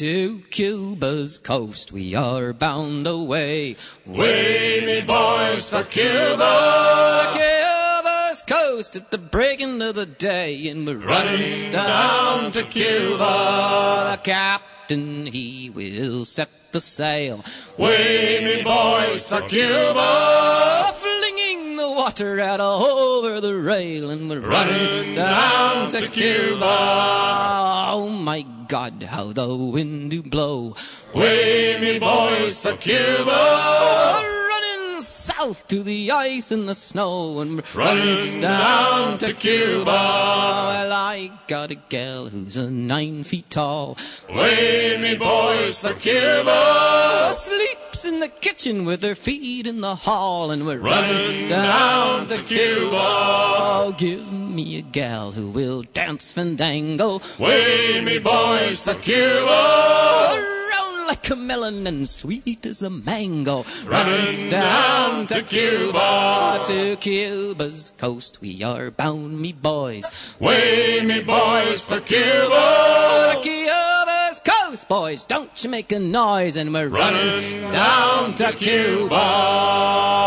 To Cuba's coast we are bound away. Way, me boys, for Cuba. Cuba's coast at the breaking of the day, and we're Running down to Cuba. The captain, he will set the sail. Way, me boys, for Cuba. Flinging the water out over the rail, and we're Running down to Cuba. Oh my God, how the wind do blow. Way, me boys, for Cuba. Running south to the ice and the snow, and we're Running down to Cuba. Well, I got a gal who's 9 feet tall. Way, me boys, for Cuba. Sleeps in the kitchen with her feet in the hall, and we're Running down to Cuba. Oh, give me a gal who will dance fandango. Way, me boys, for Cuba. Round like a melon and sweet as a mango. Running down to Cuba. To Cuba's coast we are bound, me boys. Way, me boys, for Cuba. Cuba's coast, boys, don't you make a noise, and we're Running down to Cuba.